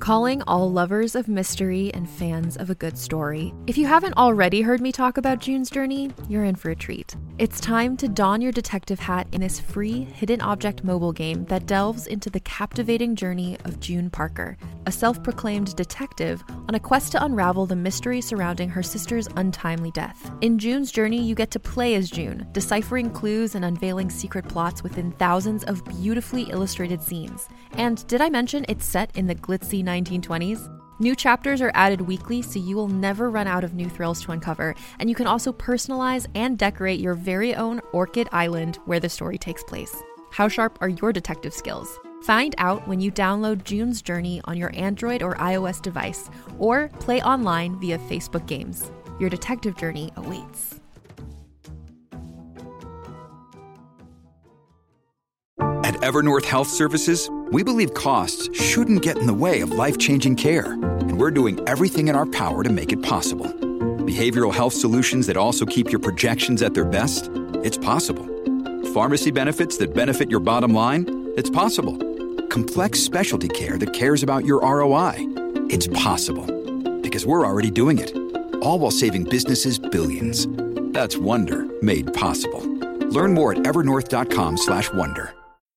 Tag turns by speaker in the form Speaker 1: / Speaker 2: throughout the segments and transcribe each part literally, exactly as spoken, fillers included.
Speaker 1: calling all lovers of mystery and fans of a good story. If you haven't already heard me talk about June's Journey, you're in for a treat. It's time to don your detective hat in this free hidden object mobile game that delves into the captivating journey of June Parker, a self-proclaimed detective on a quest to unravel the mystery surrounding her sister's untimely death. In June's Journey, you get to play as June, deciphering clues and unveiling secret plots within thousands of beautifully illustrated scenes. And did I mention it's set in the glitzy nineteen twenties? New chapters are added weekly, so you will never run out of new thrills to uncover, and you can also personalize and decorate your very own Orchid Island where the story takes place. How sharp are your detective skills? Find out when you download June's Journey on your Android or iOS device, or play online via Facebook Games. Your detective journey awaits.
Speaker 2: At Evernorth Health Services, we believe costs shouldn't get in the way of life-changing care, and we're doing everything in our power to make it possible. Behavioral health solutions that also keep your projections at their best? It's possible. Pharmacy benefits that benefit your bottom line? It's possible. Complex specialty care that cares about your R O I? It's possible. Because we're already doing it. All while saving businesses billions. That's Wonder made possible. Learn more at evernorth.com slash wonder.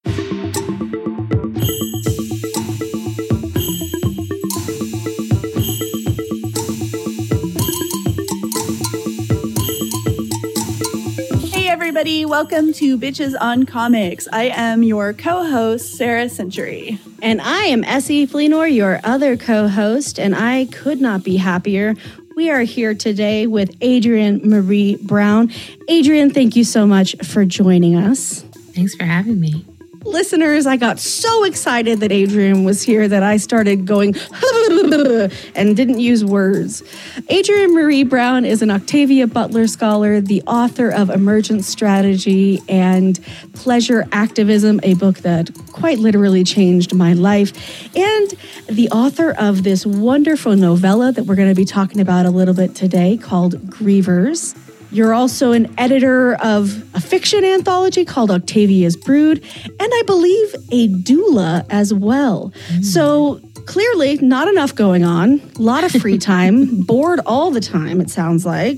Speaker 3: Everybody, welcome to Bitches on Comics. I am your co-host, Sarah Century.
Speaker 4: And I am Essie Fleenor, your other co-host, and I could not be happier. We are here today with Adrienne Maree Brown. Adrienne, thank you so much for joining us.
Speaker 5: Thanks for having me.
Speaker 4: Listeners, I got so excited that Adrienne was here that I started going and didn't use words. Adrienne Maree Brown is an Octavia Butler Scholar, the author of Emergent Strategy and Pleasure Activism, a book that quite literally changed my life, and the author of this wonderful novella that we're going to be talking about a little bit today called Grievers. You're also an editor of a fiction anthology called Octavia's Brood, and I believe a doula as well. Mm. So clearly not enough going on, a lot of free time, bored all the time, it sounds like.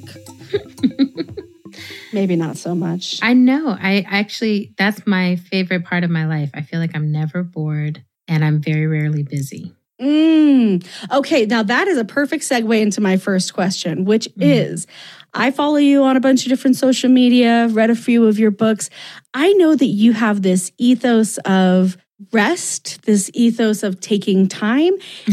Speaker 4: Maybe not so much.
Speaker 5: I know. I actually, that's my favorite part of my life. I feel like I'm never bored and I'm very rarely busy.
Speaker 4: Mm. Okay, now that is a perfect segue into my first question, which mm. is, I follow you on a bunch of different social media, read a few of your books. I know that you have this ethos of rest, this ethos of taking time,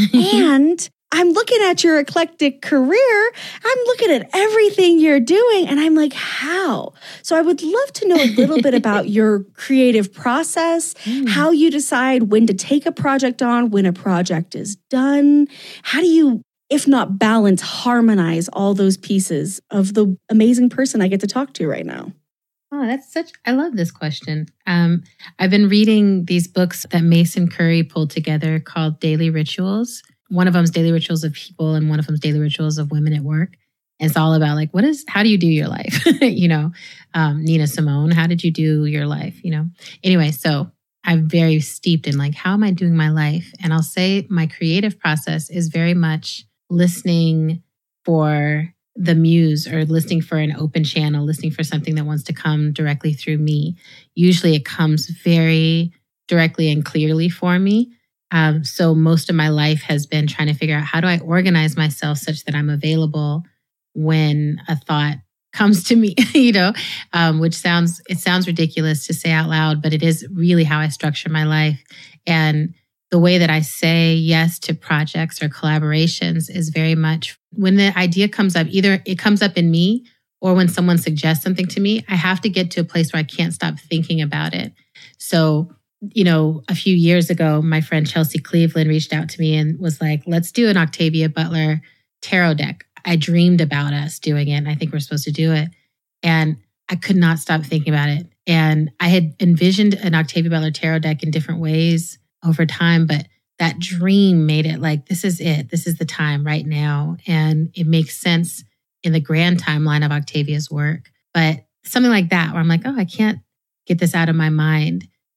Speaker 4: and I'm looking at your eclectic career. I'm looking at everything you're doing, and I'm like, how? So I would love to know a little bit about your creative process, mm. how you decide when to take a project on, when a project is done. How do you, if not balance, harmonize all those pieces of the amazing person I get to talk to right now?
Speaker 5: Oh, that's such, I love this question. Um, I've been reading these books that Mason Curry pulled together called Daily Rituals. One of them is Daily Rituals of People and one of them is Daily Rituals of Women at Work. And it's all about like, what is, how do you do your life? you know, um, Nina Simone, how did you do your life? You know, anyway, so I'm very steeped in like, how am I doing my life? And I'll say my creative process is very much listening for the muse or listening for an open channel, listening for something that wants to come directly through me. Usually it comes very directly and clearly for me. Um, so most of my life has been trying to figure out how do I organize myself such that I'm available when a thought comes to me, you know, um, which sounds, it sounds ridiculous to say out loud, but it is really how I structure my life. And the way that I say yes to projects or collaborations is very much when the idea comes up, either it comes up in me or when someone suggests something to me, I have to get to a place where I can't stop thinking about it. So, you know, a few years ago, my friend Chelsea Cleveland reached out to me and was like, let's do an Octavia Butler tarot deck. I dreamed about us doing it, and I think we're supposed to do it. And I could not stop thinking about it. And I had envisioned an Octavia Butler tarot deck in different ways over time, but that dream made it like, this is it. This is the time right now. And it makes sense in the grand timeline of Octavia's work. But something like that, where I'm like, oh, I can't get this out of my mind.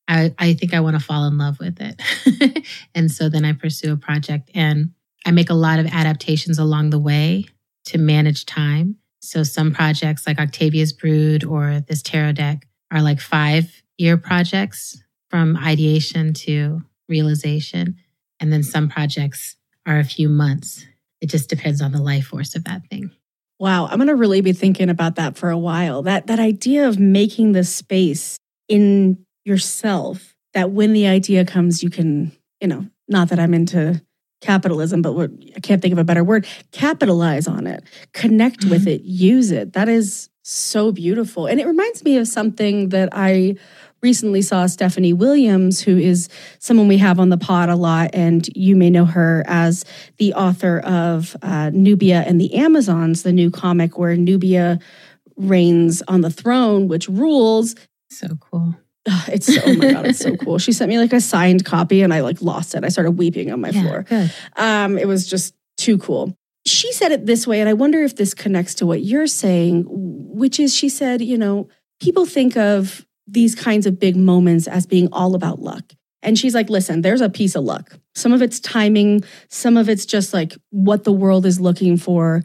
Speaker 5: I, I think I want to fall in love with it. And so then I pursue a project and I make a lot of adaptations along the way to manage time. So some projects like Octavia's Brood or this tarot deck are like five-year projects from ideation to realization. And then some projects are a few months. It just depends on the life force of that thing.
Speaker 4: Wow, I'm going to really be thinking about that for a while. That that idea of making the space in yourself, that when the idea comes, you can, you know, not that I'm into capitalism, but what, I can't think of a better word, capitalize on it, connect mm-hmm. with it, use it. That is so beautiful. And it reminds me of something that I recently saw Stephanie Williams, who is someone we have on the pod a lot, and you may know her as the author of uh, Nubia and the Amazons, the new comic where Nubia reigns on the throne, which rules.
Speaker 5: So cool.
Speaker 4: It's so, oh my God, it's so cool. She sent me like a signed copy and I like lost it. I started weeping on my
Speaker 5: yeah,
Speaker 4: floor.
Speaker 5: Good.
Speaker 4: Um, it was just too cool. She said it this way, and I wonder if this connects to what you're saying, which is she said, you know, people think of these kinds of big moments as being all about luck. And she's like, listen, there's a piece of luck. Some of it's timing. Some of it's just like what the world is looking for.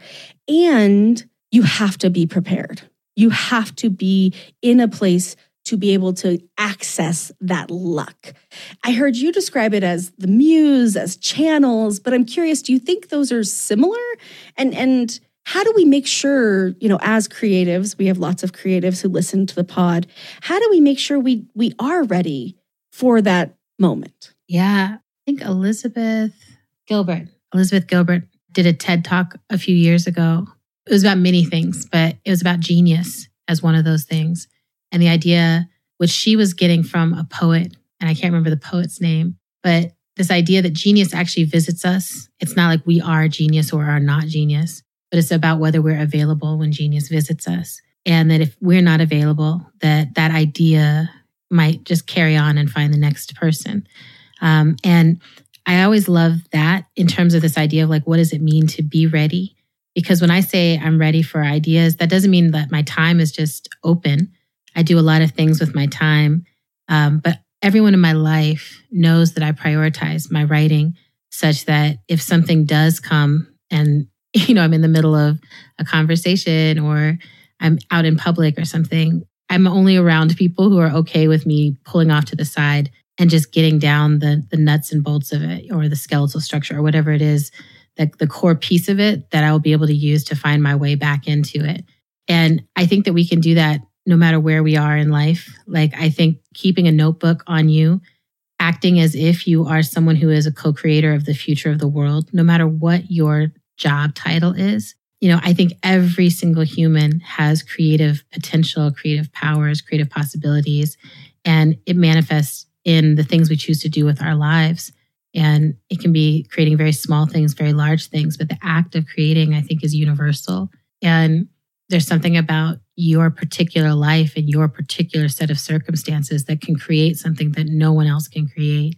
Speaker 4: And you have to be prepared. You have to be in a place to be able to access that luck. I heard you describe it as the muse, as channels, but I'm curious, do you think those are similar? And and how do we make sure, you know, as creatives, we have lots of creatives who listen to the pod, how do we make sure we we are ready for that moment?
Speaker 5: Yeah, I think Elizabeth Gilbert, Elizabeth Gilbert did a TED Talk a few years ago. It was about many things, but it was about genius as one of those things. And the idea, which she was getting from a poet, and I can't remember the poet's name, but this idea that genius actually visits us. It's not like we are genius or are not genius, but it's about whether we're available when genius visits us. And that if we're not available, that that idea might just carry on and find the next person. Um, and I always love that in terms of this idea of like, what does it mean to be ready? Because when I say I'm ready for ideas, that doesn't mean that my time is just open. I do a lot of things with my time, um, but everyone in my life knows that I prioritize my writing such that if something does come and, you know, I'm in the middle of a conversation or I'm out in public or something, I'm only around people who are okay with me pulling off to the side and just getting down the the nuts and bolts of it or the skeletal structure or whatever it is, that the core piece of it that I will be able to use to find my way back into it. And I think that we can do that no matter where we are in life. Like, I think keeping a notebook on you, acting as if you are someone who is a co-creator of the future of the world, no matter what your job title is. You know, I think every single human has creative potential, creative powers, creative possibilities, and it manifests in the things we choose to do with our lives. And it can be creating very small things, very large things, but the act of creating, I think, is universal. And there's something about your particular life and your particular set of circumstances that can create something that no one else can create.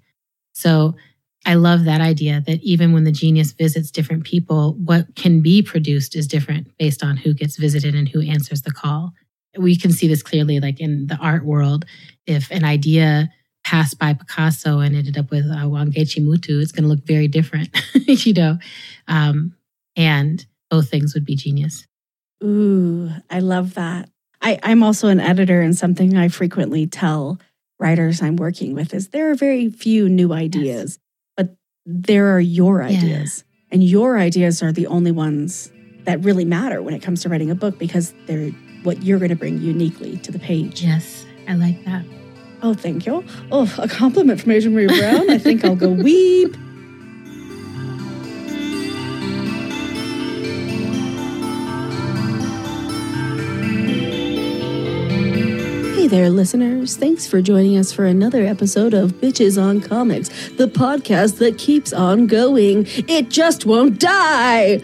Speaker 5: So I love that idea that even when the genius visits different people, what can be produced is different based on who gets visited and who answers the call. We can see this clearly, like in the art world. If an idea passed by Picasso and ended up with uh, Wangechi Mutu, it's going to look very different, you know, um, and both things would be genius.
Speaker 4: Ooh, I love that. I, I'm also an editor, and something I frequently tell writers I'm working with is there are very few new ideas, yes. but there are your ideas. Yeah. And your ideas are the only ones that really matter when it comes to writing a book because they're what you're going to bring uniquely to the page.
Speaker 5: Yes, I like that.
Speaker 4: Oh, thank you. Oh, a compliment from Adrienne Maree Brown. I think I'll go weep. Hey there, listeners. Thanks for joining us for another episode of Bitches on Comics, the podcast that keeps on going. It just won't die.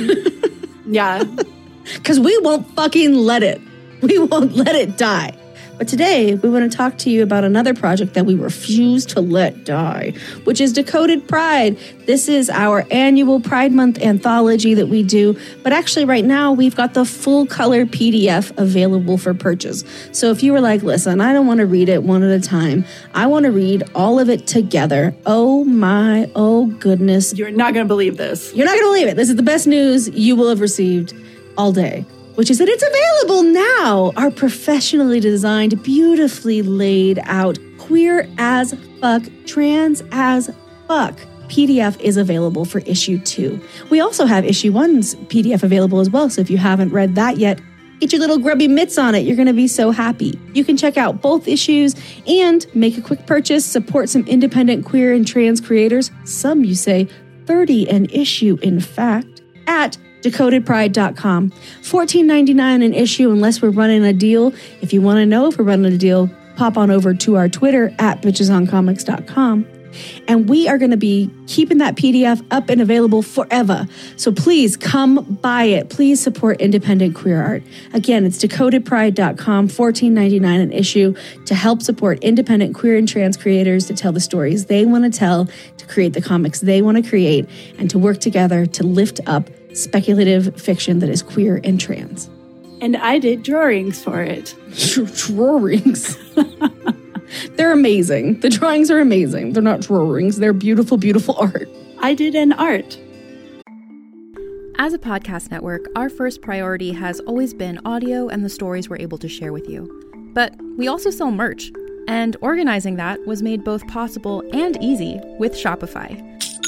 Speaker 3: Mm-hmm. Yeah.
Speaker 4: Because we won't fucking let it. We won't let it die. But today, we want to talk to you about another project that we refuse to let die, which is Decoded Pride. This is our annual Pride Month anthology that we do, but actually right now we've got the full color P D F available for purchase. So if you were like, listen, I don't want to read it one at a time, I want to read all of it together. Oh my, oh goodness.
Speaker 3: You're not going to believe this.
Speaker 4: You're not going to believe it. This is the best news you will have received all day, which is that it's available now. Our professionally designed, beautifully laid out, queer as fuck, trans as fuck P D F is available for issue two. We also have issue one's P D F available as well. So if you haven't read that yet, get your little grubby mitts on it. You're going to be so happy. You can check out both issues and make a quick purchase, support some independent queer and trans creators. Some, you say, thirty an issue, in fact, at decoded pride dot com. fourteen ninety-nine an issue unless we're running a deal. If you want to know if we're running a deal, pop on over to our Twitter at bitches on comics dot com. And we are going to be keeping that P D F up and available forever. So please come buy it. Please support independent queer art. Again, it's decoded pride dot com, fourteen ninety-nine an issue, to help support independent queer and trans creators to tell the stories they want to tell, to create the comics they want to create, and to work together to lift up speculative fiction that is queer and trans.
Speaker 3: And I did drawings for it.
Speaker 4: Drawings? They're amazing. The drawings are amazing. They're not drawings. They're beautiful, beautiful art.
Speaker 3: I did an art.
Speaker 1: As a podcast network, our first priority has always been audio and the stories we're able to share with you. But we also sell merch, and organizing that was made both possible and easy with Shopify.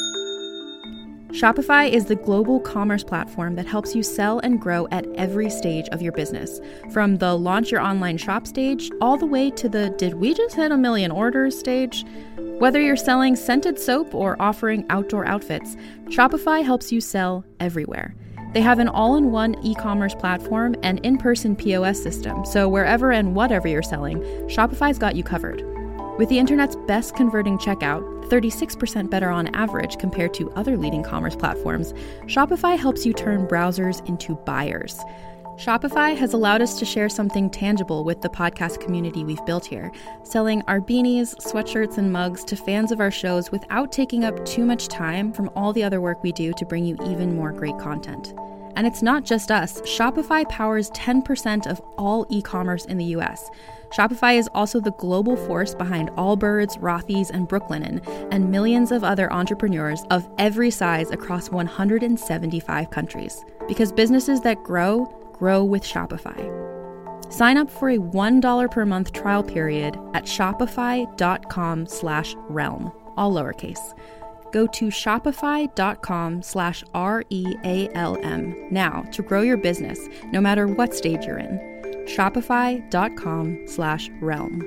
Speaker 1: Shopify is the global commerce platform that helps you sell and grow at every stage of your business, from the launch your online shop stage all the way to the did we just hit a million orders stage. Whether you're selling scented soap or offering outdoor outfits, Shopify helps you sell everywhere. They have an all-in-one e-commerce platform and in-person P O S system, so wherever and whatever you're selling, Shopify's got you covered. With the internet's best converting checkout, thirty-six percent better on average compared to other leading commerce platforms, Shopify helps you turn browsers into buyers. Shopify has allowed us to share something tangible with the podcast community we've built here, selling our beanies, sweatshirts, and mugs to fans of our shows without taking up too much time from all the other work we do to bring you even more great content. And it's not just us. Shopify powers ten percent of all e-commerce in the U S. Shopify is also the global force behind Allbirds, Rothy's, and Brooklinen, and millions of other entrepreneurs of every size across one hundred seventy-five countries. Because businesses that grow, grow with Shopify. Sign up for a one dollar per month trial period at shopify.com slash realm, all lowercase. Go to shopify.com slash R-E-A-L-M now to grow your business, no matter what stage you're in. Shopify.com slash realm.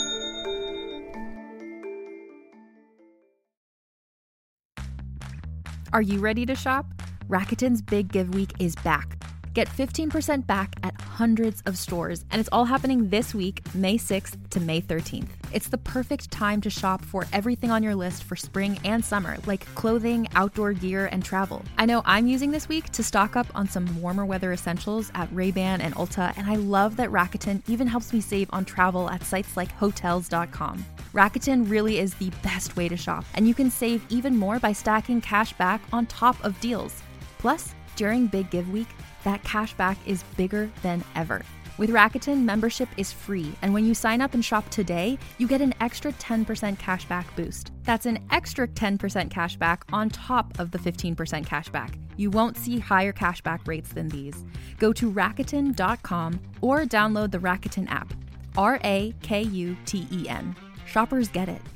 Speaker 1: Are you ready to shop? Rakuten's Big Give Week is back. Get fifteen percent back at hundreds of stores, and it's all happening this week, May sixth to May thirteenth. It's the perfect time to shop for everything on your list for spring and summer, like clothing, outdoor gear, and travel. I know I'm using this week to stock up on some warmer weather essentials at Ray-Ban and Ulta, and I love that Rakuten even helps me save on travel at sites like hotels dot com. Rakuten really is the best way to shop, and you can save even more by stacking cash back on top of deals. Plus, during Big Give Week, that cash back is bigger than ever. With Rakuten, membership is free, and when you sign up and shop today, you get an extra ten percent cash back boost. That's an extra ten percent cash back on top of the fifteen percent cash back. You won't see higher cash back rates than these. Go to Rakuten dot com or download the Rakuten app. R A K U T E N. Shoppers get it.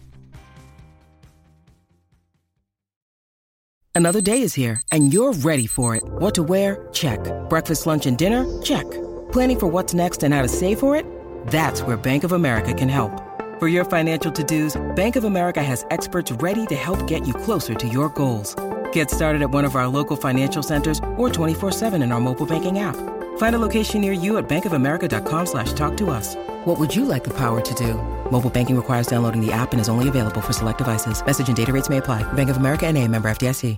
Speaker 6: Another day is here, and you're ready for it. What to wear? Check. Breakfast, lunch, and dinner? Check. Planning for what's next and how to save for it? That's where Bank of America can help. For your financial to-dos, Bank of America has experts ready to help get you closer to your goals. Get started at one of our local financial centers or twenty-four seven in our mobile banking app. Find a location near you at bankofamerica.com slash talk to us. What would you like the power to do? Mobile banking requires downloading the app and is only available for select devices. Message and data rates may apply. Bank of America N A, member F D I C.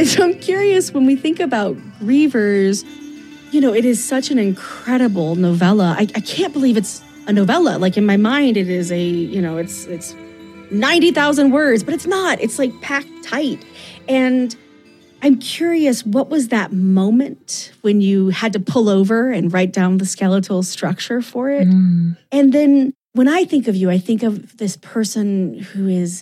Speaker 4: And so I'm curious, when we think about Grievers, you know, it is such an incredible novella. I, I can't believe it's a novella. Like in my mind, it is a, you know, it's it's ninety thousand words, but it's not. It's like packed tight. And I'm curious, what was that moment when you had to pull over and write down the skeletal structure for it? Mm. And then when I think of you, I think of this person who is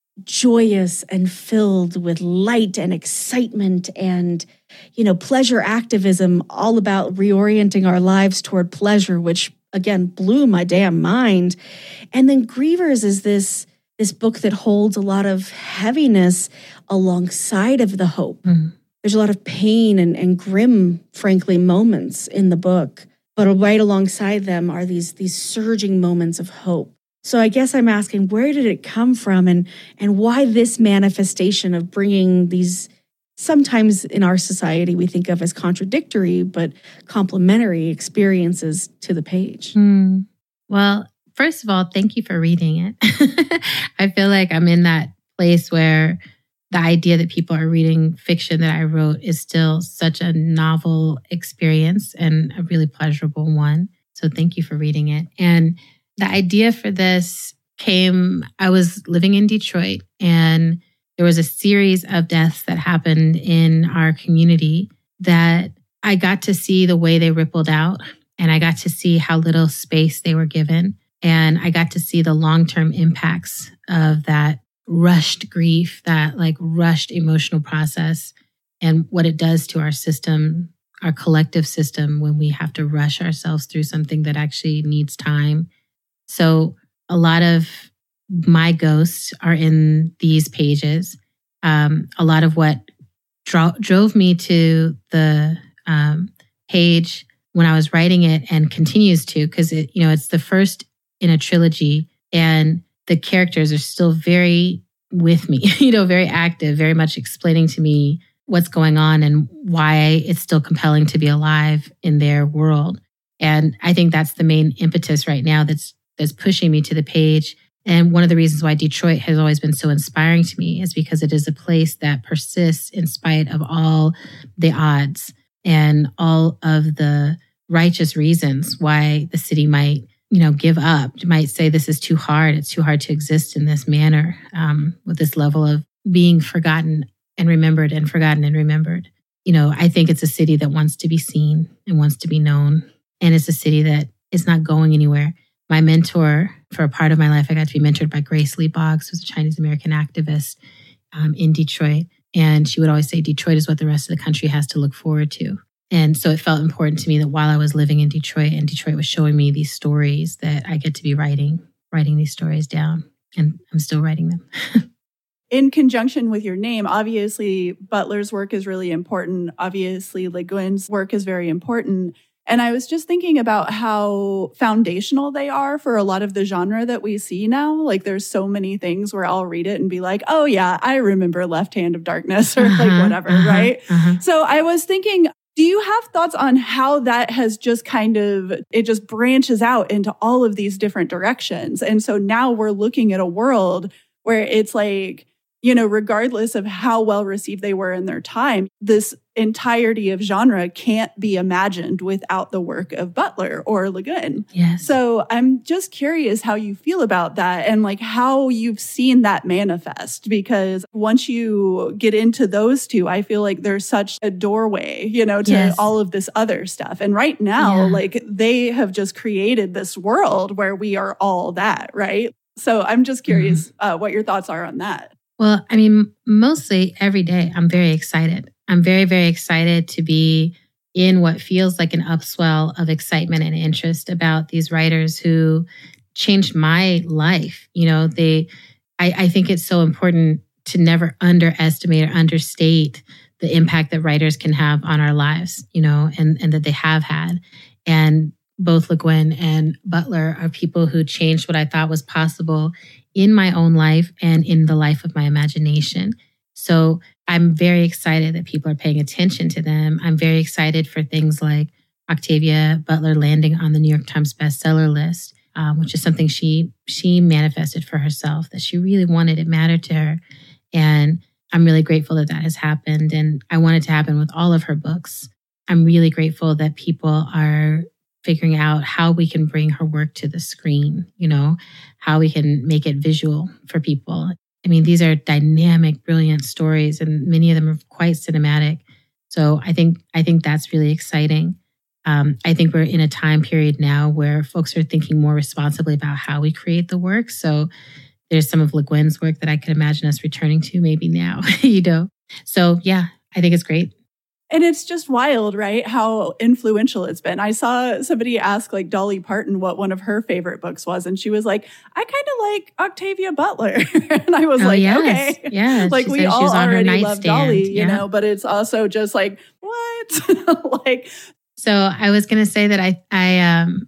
Speaker 4: joyous and filled with light and excitement and, you know, pleasure activism, all about reorienting our lives toward pleasure, which again blew my damn mind. And then Grievers is this this book that holds a lot of heaviness alongside of the hope. Mm. There's a lot of pain and, and grim, frankly, moments in the book, but right alongside them are these these surging moments of hope. So I guess I'm asking, where did it come from, and and why this manifestation of bringing these, sometimes in our society we think of as contradictory, but complementary experiences to the page?
Speaker 5: Mm. Well, first of all, thank you for reading it. I feel like I'm in that place where the idea that people are reading fiction that I wrote is still such a novel experience and a really pleasurable one. So thank you for reading it. And the idea for this came, I was living in Detroit, and there was a series of deaths that happened in our community that I got to see the way they rippled out, and I got to see how little space they were given. And I got to see the long-term impacts of that rushed grief, that like rushed emotional process, and what it does to our system, our collective system, when we have to rush ourselves through something that actually needs time. So a lot of my ghosts are in these pages. Um, a lot of what dro- drove me to the um, page when I was writing it, and continues to, because it, you know, it's the first in a trilogy, and the characters are still very with me, you know, very active, very much explaining to me what's going on and why it's still compelling to be alive in their world. And I think that's the main impetus right now that's that's pushing me to the page. And one of the reasons why Detroit has always been so inspiring to me is because it is a place that persists in spite of all the odds and all of the righteous reasons why the city might, you know, give up, might say this is too hard. It's too hard to exist in this manner, um, with this level of being forgotten and remembered and forgotten and remembered. You know, I think it's a city that wants to be seen and wants to be known. And it's a city that is not going anywhere. My mentor, for a part of my life, I got to be mentored by Grace Lee Boggs, who's a Chinese American activist um, in Detroit. And she would always say, Detroit is what the rest of the country has to look forward to. And so it felt important to me that while I was living in Detroit, and Detroit was showing me these stories, that I get to be writing, writing these stories down. And I'm still writing them.
Speaker 3: In conjunction with your name, obviously, Butler's work is really important. Obviously, Le Guin's work is very important. And I was just thinking about how foundational they are for a lot of the genre that we see now. Like, there's so many things where I'll read it and be like, oh yeah, I remember Left Hand of Darkness, or uh-huh, like whatever, uh-huh, right? Uh-huh. So I was thinking, do you have thoughts on how that has just kind of, it just branches out into all of these different directions? And so now we're looking at a world where it's like, you know, regardless of how well received they were in their time, this entirety of genre can't be imagined without the work of Butler or Le Guin.
Speaker 5: Yes.
Speaker 3: So I'm just curious how you feel about that, and like how you've seen that manifest, because once you get into those two, I feel like there's such a doorway, you know, to yes. all of this other stuff. And right now, yeah. like they have just created this world where we are all that, right? So I'm just curious mm-hmm. uh, what your thoughts are on that.
Speaker 5: Well, I mean, mostly every day, I'm very excited. I'm very, very excited to be in what feels like an upswell of excitement and interest about these writers who changed my life. You know, they, I, I think it's so important to never underestimate or understate the impact that writers can have on our lives, you know, and, and that they have had. And both Le Guin and Butler are people who changed what I thought was possible in my own life and in the life of my imagination. So I'm very excited that people are paying attention to them. I'm very excited for things like Octavia Butler landing on the New York Times bestseller list, um, which is something she she manifested for herself, that she really wanted. It mattered to her. And I'm really grateful that that has happened. And I want it to happen with all of her books. I'm really grateful that people are figuring out how we can bring her work to the screen, you know, how we can make it visual for people. I mean, these are dynamic, brilliant stories, and many of them are quite cinematic. So I think I think that's really exciting. Um, I think we're in a time period now where folks are thinking more responsibly about how we create the work. So there's some of Le Guin's work that I could imagine us returning to maybe now, you know. So yeah, I think it's great.
Speaker 3: And it's just wild, right? How influential it's been. I saw somebody ask like Dolly Parton what one of her favorite books was. And she was like, I kind of like Octavia Butler. And I was
Speaker 5: oh,
Speaker 3: like,
Speaker 5: yes.
Speaker 3: okay.
Speaker 5: Yeah,
Speaker 3: like we all already love Dolly, you yeah. know, but it's also just like, what? like,
Speaker 5: So I was going to say that I, I, um,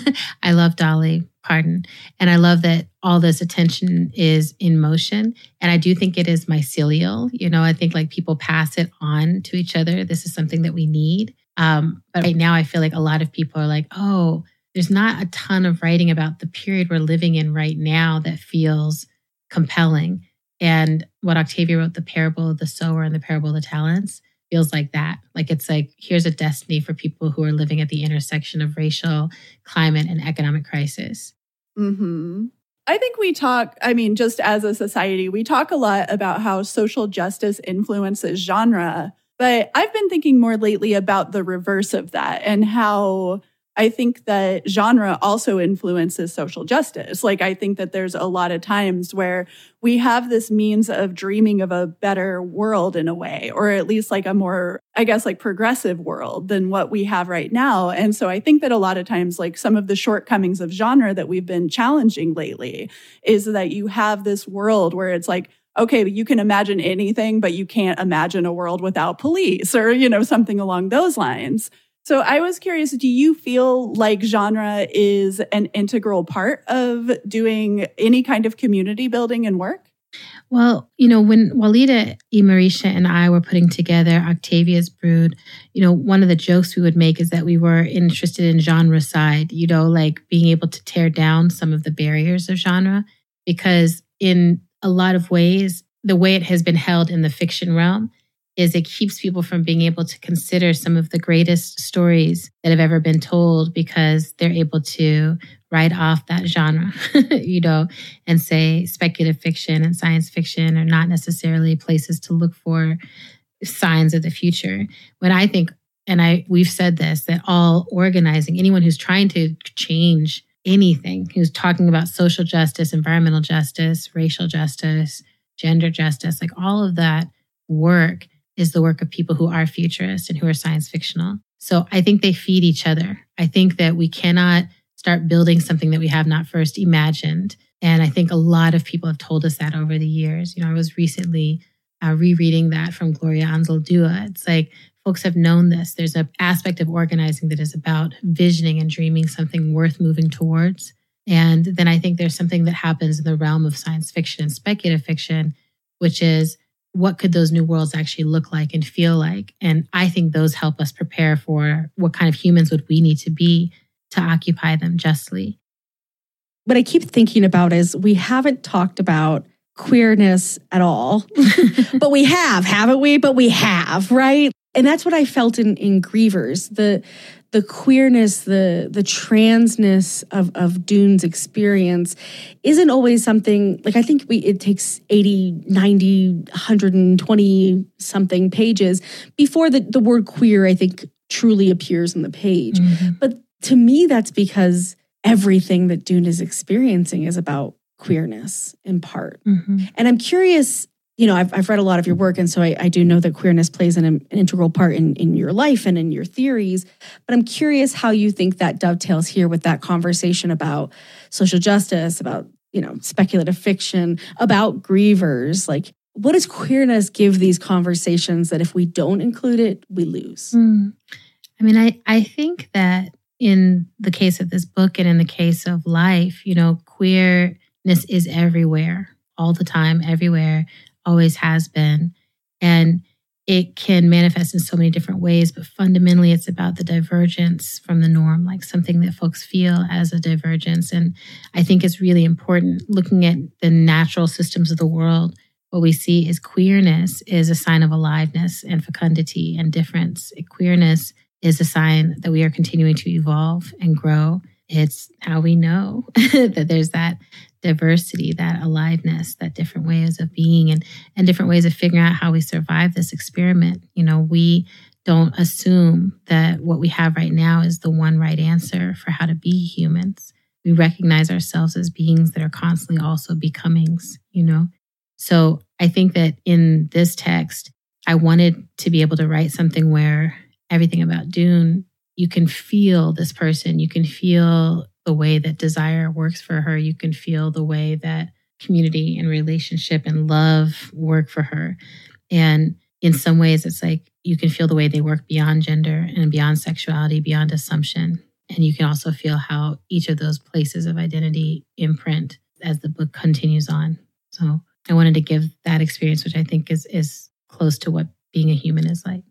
Speaker 5: I love Dolly Parton, and I love that all this attention is in motion. And I do think it is mycelial. You know, I think like people pass it on to each other. This is something that we need. Um, but right now I feel like a lot of people are like, oh, there's not a ton of writing about the period we're living in right now that feels compelling. And what Octavia wrote, The Parable of the Sower and The Parable of the Talents, feels like that. Like it's like, here's a destiny for people who are living at the intersection of racial, climate, and economic crisis.
Speaker 3: Mm-hmm. I think we talk, I mean, just as a society, we talk a lot about how social justice influences genre, but I've been thinking more lately about the reverse of that and how I think that genre also influences social justice. Like, I think that there's a lot of times where we have this means of dreaming of a better world in a way, or at least like a more, I guess, like progressive world than what we have right now. And so I think that a lot of times, like some of the shortcomings of genre that we've been challenging lately is that you have this world where it's like, okay, you can imagine anything, but you can't imagine a world without police or, you know, something along those lines. So I was curious, do you feel like genre is an integral part of doing any kind of community building and work?
Speaker 5: Well, you know, when Walida E. Marisha and I were putting together Octavia's Brood, you know, one of the jokes we would make is that we were interested in genre side, you know, like being able to tear down some of the barriers of genre, because in a lot of ways, the way it has been held in the fiction realm is it keeps people from being able to consider some of the greatest stories that have ever been told, because they're able to write off that genre, you know, and say speculative fiction and science fiction are not necessarily places to look for signs of the future. When I think, and I we've said this, that all organizing, anyone who's trying to change anything, who's talking about social justice, environmental justice, racial justice, gender justice, like all of that work is the work of people who are futurists and who are science fictional. So I think they feed each other. I think that we cannot start building something that we have not first imagined. And I think a lot of people have told us that over the years. You know, I was recently uh, rereading that from Gloria Anzaldúa. It's like folks have known this. There's an aspect of organizing that is about visioning and dreaming something worth moving towards. And then I think there's something that happens in the realm of science fiction and speculative fiction, which is, what could those new worlds actually look like and feel like? And I think those help us prepare for what kind of humans would we need to be to occupy them justly.
Speaker 4: What I keep thinking about is we haven't talked about queerness at all, but we have, haven't we? But we have, right? And that's what I felt in, in Grievers, the the queerness, the the transness of, of Dune's experience isn't always something, like I think we it takes eighty, ninety, one hundred twenty something pages before the, the word queer, I think, truly appears on the page. Mm-hmm. But to me, that's because everything that Dune is experiencing is about queerness in part. Mm-hmm. And I'm curious, you know, I've, I've read a lot of your work, and so I, I do know that queerness plays an, an integral part in, in your life and in your theories. But I'm curious how you think that dovetails here with that conversation about social justice, about, you know, speculative fiction, about grievers. Like, what does queerness give these conversations that if we don't include it, we lose?
Speaker 5: Mm. I mean, I, I think that in the case of this book and in the case of life, you know, queerness is everywhere, all the time, everywhere. Always has been. And it can manifest in so many different ways, but fundamentally it's about the divergence from the norm, like something that folks feel as a divergence. And I think it's really important looking at the natural systems of the world what we see is queerness is a sign of aliveness and fecundity and difference. Queerness is a sign that we are continuing to evolve and grow. It's how we know that there's that diversity, that aliveness, that different ways of being and, and different ways of figuring out how we survive this experiment. You know, we don't assume that what we have right now is the one right answer for how to be humans. We recognize ourselves as beings that are constantly also becomings, you know? So I think that in this text, I wanted to be able to write something where everything about Dune, you can feel this person, you can feel the way that desire works for her, you can feel the way that community and relationship and love work for her. And in some ways, it's like you can feel the way they work beyond gender and beyond sexuality, beyond assumption. And you can also feel how each of those places of identity imprint as the book continues on. So I wanted to give that experience, which I think is is close to what being a human is like.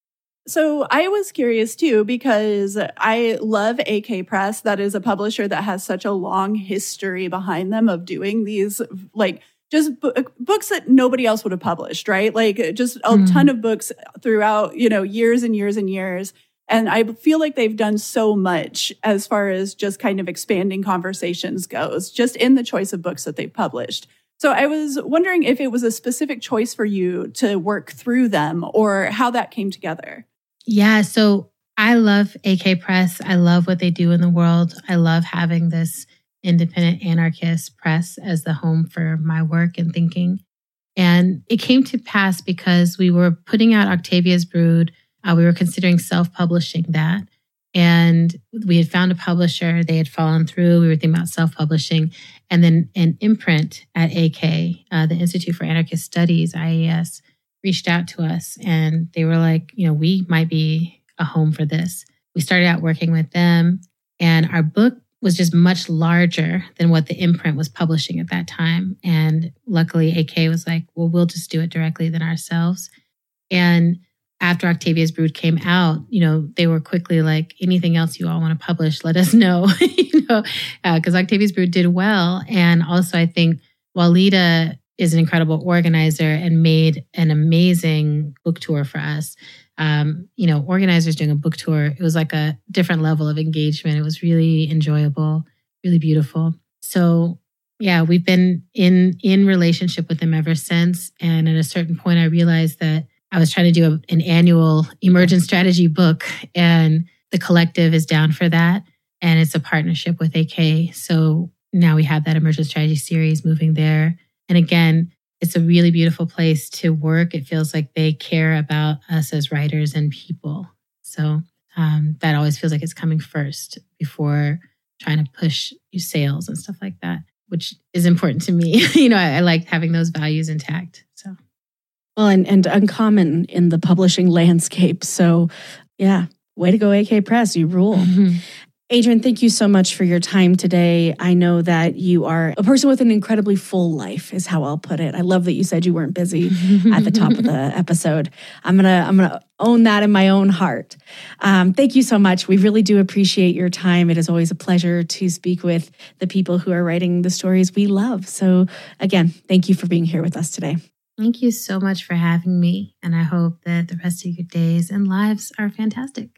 Speaker 3: So I was curious too, because I love A K Press. That is a publisher that has such a long history behind them of doing these, like, just b- books that nobody else would have published, right? Like just a mm. ton of books throughout, you know, years and years and years. And I feel like they've done so much as far as just kind of expanding conversations goes, just in the choice of books that they've published. So I was wondering if it was a specific choice for you to work through them or how that came together.
Speaker 5: Yeah, so I love A K Press. I love what they do in the world. I love having this independent anarchist press as the home for my work and thinking. And it came to pass because we were putting out Octavia's Brood. Uh, we were considering self-publishing that. And we had found a publisher. They had fallen through. We were thinking about self-publishing. And then an imprint at A K, uh, the Institute for Anarchist Studies, I A S, reached out to us. And they were like, you know, we might be a home for this. We started out working with them. And our book was just much larger than what the imprint was publishing at that time. And luckily, A K was like, well, we'll just do it directly than ourselves. And after Octavia's Brood came out, you know, they were quickly like, anything else you all want to publish, let us know, you know, because uh, Octavia's Brood did well. And also, I think Walida is an incredible organizer and made an amazing book tour for us. Um, you know, organizers doing a book tour, it was like a different level of engagement. It was really enjoyable, really beautiful. So yeah, we've been in in relationship with them ever since. And at a certain point, I realized that I was trying to do a, an annual emergent strategy book, and the collective is down for that. And it's a partnership with A K. So now we have that emergent strategy series moving there. And again, it's a really beautiful place to work. It feels like they care about us as writers and people. So um, that always feels like it's coming first before trying to push sales and stuff like that, which is important to me. you know, I, I like having those values intact. So,
Speaker 4: well, and, and uncommon in the publishing landscape. So yeah, way to go, A K Press. You rule. Mm-hmm. Adrienne, thank you so much for your time today. I know that you are a person with an incredibly full life, is how I'll put it. I love that you said you weren't busy at the top of the episode. I'm gonna, I'm gonna own that in my own heart. Um, thank you so much. We really do appreciate your time. It is always a pleasure to speak with the people who are writing the stories we love. So again, thank you for being here with us today.
Speaker 5: Thank you so much for having me. And I hope that the rest of your days and lives are fantastic.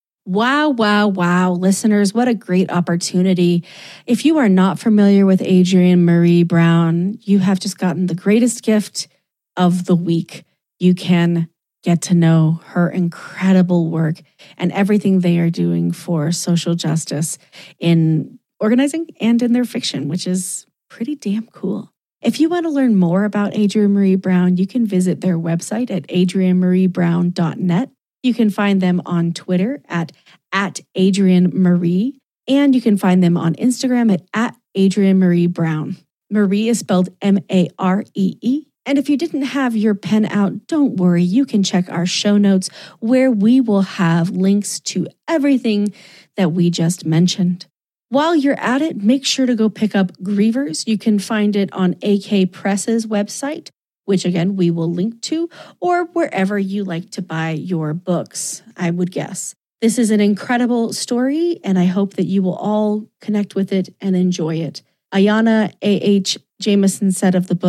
Speaker 4: Wow, wow, wow. Listeners, what a great opportunity. If you are not familiar with Adrienne Maree Brown, you have just gotten the greatest gift of the week. You can get to know her incredible work and everything they are doing for social justice in organizing and in their fiction, which is pretty damn cool. If you want to learn more about Adrienne Maree Brown, you can visit their website at adrienne maree brown dot net. You can find them on Twitter at, at Adrienne Maree, and you can find them on Instagram at, at Adrienne Maree Brown. Maree is spelled M A R E E. And if you didn't have your pen out, don't worry. You can check our show notes where we will have links to everything that we just mentioned. While you're at it, make sure to go pick up Grievers. You can find it on A K Press's website, which again, we will link to, or wherever you like to buy your books, I would guess. This is an incredible story, and I hope that you will all connect with it and enjoy it. Ayana A H Jameson said of the book,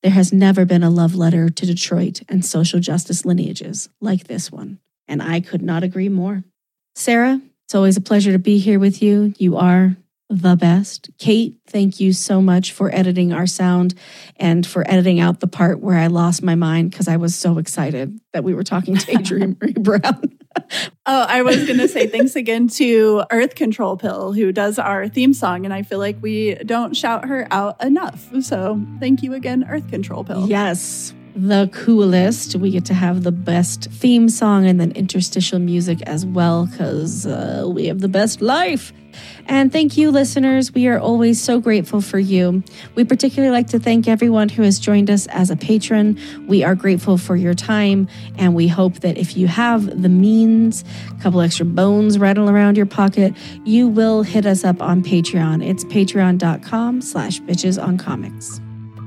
Speaker 4: There has never been a love letter to Detroit and social justice lineages like this one, and I could not agree more. Sarah, it's always a pleasure to be here with you. You are the best. Kate, thank you so much for editing our sound and for editing out the part where I lost my mind because I was so excited that we were talking to Adrienne Maree Brown.
Speaker 3: Oh, I was going to say thanks again to Earth Control Pill, who does our theme song, and I feel like we don't shout her out enough. So thank you again, Earth Control Pill.
Speaker 4: Yes, the coolest. We get to have the best theme song and then interstitial music as well because uh, we have the best life. And thank you, listeners. We are always so grateful for you. We particularly like to thank everyone who has joined us as a patron. We are grateful for your time, and we hope that if you have the means, a couple extra bones rattling around your pocket, you will hit us up on Patreon. It's patreon.com slash bitches on comics.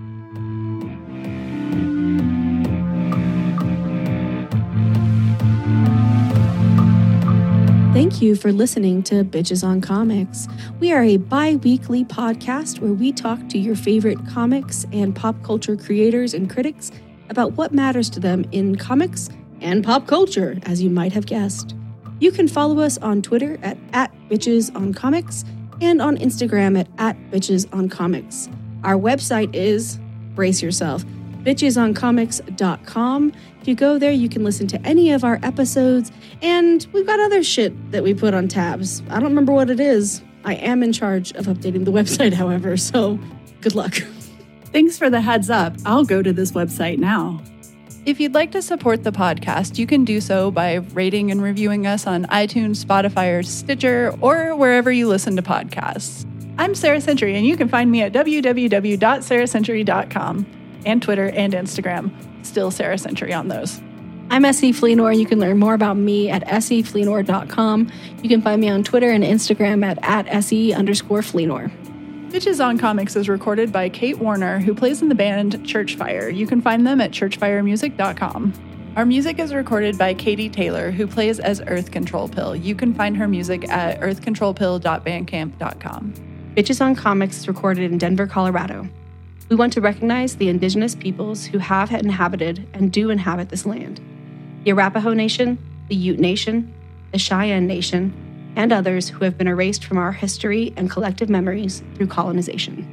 Speaker 4: Thank you for listening to Bitches on Comics. We are a bi-weekly podcast where we talk to your favorite comics and pop culture creators and critics about what matters to them in comics and pop culture, as you might have guessed. You can follow us on Twitter at, at Bitches on Comics and on Instagram at, at Bitches on Comics. Our website is, brace yourself, bitches on comics dot com. If you go there, you can listen to any of our episodes, and we've got other shit that we put on tabs. I don't remember what it is. I am in charge of updating the website, however, so good luck.
Speaker 3: Thanks for the heads up. I'll go to this website now. If you'd like to support the podcast, you can do so by rating and reviewing us on iTunes, Spotify, or Stitcher, or wherever you listen to podcasts. I'm Sarah Century, and you can find me at w w w dot sarah century dot com and Twitter and Instagram. Still Sarah Century on those.
Speaker 4: I'm S E Fleenor. You can learn more about me at s e fleenor dot com. You can find me on Twitter and Instagram at, at se underscore Fleenor.
Speaker 3: Bitches on Comics is recorded by Kate Warner, who plays in the band Churchfire. You can find them at church fire music dot com. Our music is recorded by Katie Taylor, who plays as Earth Control Pill. You can find her music at earth control pill dot bandcamp dot com.
Speaker 4: Bitches on Comics is recorded in Denver, Colorado. We want to recognize the indigenous peoples who have inhabited and do inhabit this land. The Arapaho Nation, the Ute Nation, the Cheyenne Nation, and others who have been erased from our history and collective memories through colonization.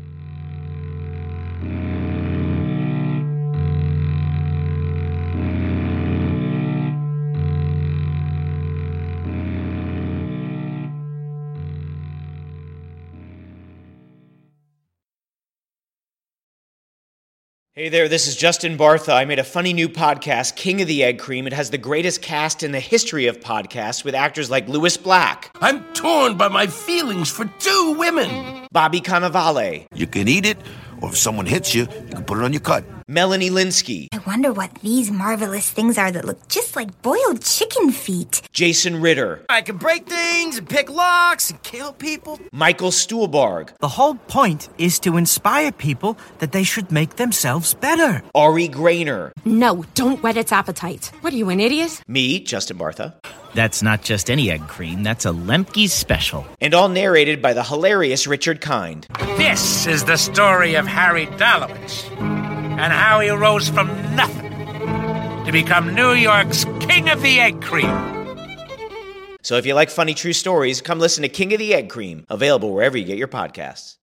Speaker 7: Hey there, this is Justin Bartha. I made a funny new podcast, King of the Egg Cream. It has the greatest cast in the history of podcasts with actors like Louis Black.
Speaker 8: I'm torn by my feelings for two women.
Speaker 7: Bobby Cannavale.
Speaker 8: You can eat it, or if someone hits you, you can put it on your cut.
Speaker 7: Melanie Linsky.
Speaker 9: I wonder what these marvelous things are that look just like boiled chicken feet.
Speaker 7: Jason Ritter.
Speaker 10: I can break things and pick locks and kill people.
Speaker 7: Michael Stuhlbarg.
Speaker 10: The whole point is to inspire people that they should make themselves better.
Speaker 7: Ari Grainer.
Speaker 11: No, don't whet its appetite. What are you, an idiot?
Speaker 7: Me, Justin Bartha.
Speaker 12: That's not just any egg cream, that's a Lemke's special.
Speaker 7: And all narrated by the hilarious Richard Kind.
Speaker 13: This is the story of Harry Dalowitz and how he rose from nothing to become New York's King of the Egg Cream.
Speaker 7: So if you like funny true stories, come listen to King of the Egg Cream, available wherever you get your podcasts.